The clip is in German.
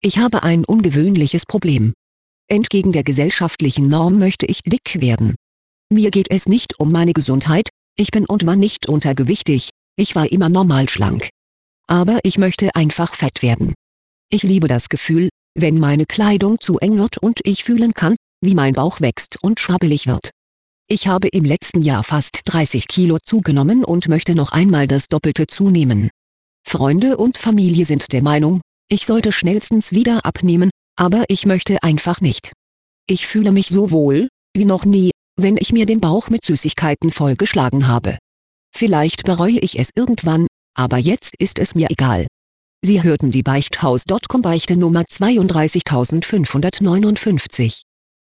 Ich habe ein ungewöhnliches Problem. Entgegen der gesellschaftlichen Norm möchte ich dick werden. Mir geht es nicht um meine Gesundheit, ich bin und war nicht untergewichtig, ich war immer normal schlank. Aber ich möchte einfach fett werden. Ich liebe das Gefühl, wenn meine Kleidung zu eng wird und ich fühlen kann, wie mein Bauch wächst und schwabbelig wird. Ich habe im letzten Jahr fast 30 Kilo zugenommen und möchte noch einmal das Doppelte zunehmen. Freunde und Familie sind der Meinung, ich sollte schnellstens wieder abnehmen, aber ich möchte einfach nicht. Ich fühle mich so wohl, wie noch nie, wenn ich mir den Bauch mit Süßigkeiten vollgeschlagen habe. Vielleicht bereue ich es irgendwann, aber jetzt ist es mir egal. Sie hörten die Beichthaus.com Beichte Nummer 32559.